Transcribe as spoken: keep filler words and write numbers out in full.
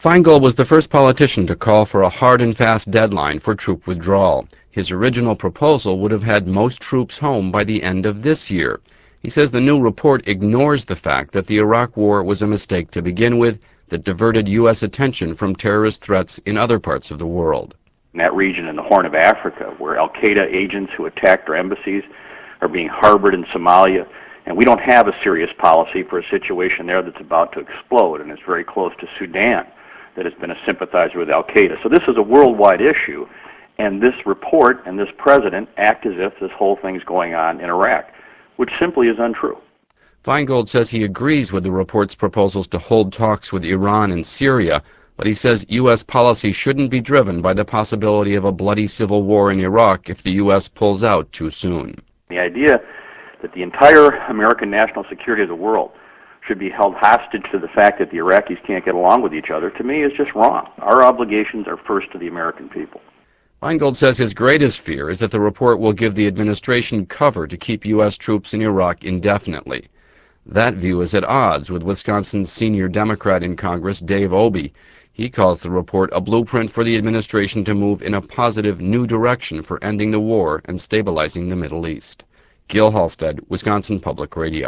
Feingold was the first politician to call for a hard and fast deadline for troop withdrawal. His original proposal would have had most troops home by the end of this year. He says the new report ignores the fact that the Iraq War was a mistake to begin with that diverted U S attention from terrorist threats in other parts of the world. In that region in the Horn of Africa, where al-Qaeda agents who attacked our embassies are being harbored in Somalia, and we don't have a serious policy for a situation there that's about to explode, and it's very close to Sudan, that has been a sympathizer with al-Qaeda. So this is a worldwide issue, and this report and this president act as if this whole thing's going on in Iraq, which simply is untrue. Feingold says he agrees with the report's proposals to hold talks with Iran and Syria, but he says U S policy shouldn't be driven by the possibility of a bloody civil war in Iraq if the U S pulls out too soon. The idea that the entire American national security of the world should be held hostage to the fact that the Iraqis can't get along with each other, to me, is just wrong. Our obligations are first to the American people. Feingold says his greatest fear is that the report will give the administration cover to keep U S troops in Iraq indefinitely. That view is at odds with Wisconsin's senior Democrat in Congress, Dave Obey. He calls the report a blueprint for the administration to move in a positive new direction for ending the war and stabilizing the Middle East. Gil Halstead, Wisconsin Public Radio.